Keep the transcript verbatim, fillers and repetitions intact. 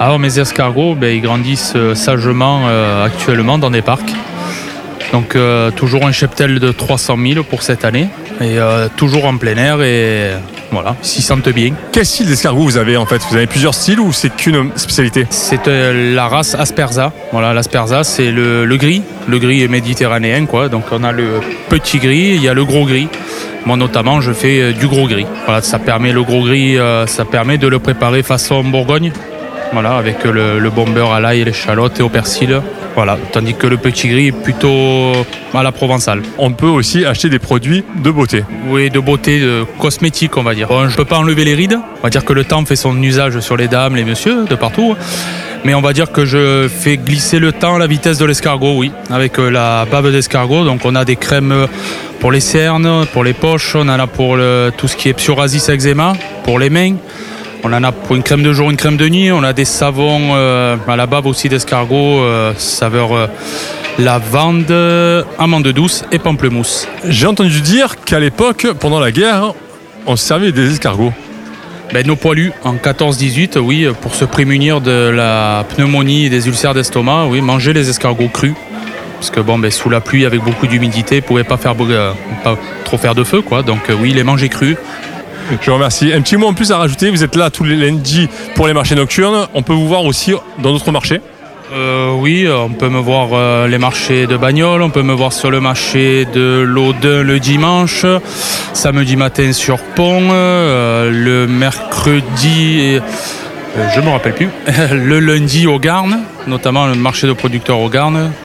Alors mes escargots, ben, ils grandissent euh, sagement euh, actuellement dans des parcs. Donc euh, toujours un cheptel de trois cent mille pour cette année. Et euh, toujours en plein air et voilà, ils s'y sentent bien. Quel style d'escargot vous avez en fait? Vous avez plusieurs styles ou c'est qu'une spécialité? C'est euh, la race Asperza. Voilà, l'Asperza, c'est le, le gris, le gris méditerranéen, quoi. Donc on a le petit gris, il y a le gros gris. Moi notamment, je fais euh, du gros gris. Voilà, ça permet le gros gris, euh, ça permet de le préparer façon Bourgogne. Voilà, avec le, le bon beurre à l'ail, l'échalote et au persil. Voilà, tandis que le petit gris est plutôt à la provençale. On peut aussi acheter des produits de beauté. Oui, de beauté, de cosmétique, on va dire. Bon, je ne peux pas enlever les rides. On va dire que le temps fait son usage sur les dames, les messieurs, de partout. Mais on va dire que je fais glisser le temps à la vitesse de l'escargot, oui. Avec la bave d'escargot, donc on a des crèmes pour les cernes, pour les poches. On en a pour le, tout ce qui est psoriasis, eczéma, pour les mains. On en a pour une crème de jour, une crème de nuit. On a des savons euh, à la bave aussi d'escargot, euh, saveur euh, lavande, amande douce et pamplemousse. J'ai entendu dire qu'à l'époque, pendant la guerre, on se servait des escargots. Ben, nos poilus, en quatorze dix-huit, oui, pour se prémunir de la pneumonie et des ulcères d'estomac, oui, manger les escargots crus. Parce que bon, ben, sous la pluie, avec beaucoup d'humidité, ils ne pouvaient pas, faire, euh, pas trop faire de feu, quoi. Donc euh, oui, les manger crus. Je vous remercie. Un petit mot en plus à rajouter, vous êtes là tous les lundis pour les marchés nocturnes. On peut vous voir aussi dans d'autres marchés? euh, Oui, on peut me voir euh, les marchés de Bagnoles, on peut me voir sur le marché de l'Audun le dimanche, samedi matin sur Pont, euh, le mercredi, et, euh, je ne me rappelle plus, le lundi au Garn, notamment le marché de producteurs au Garn.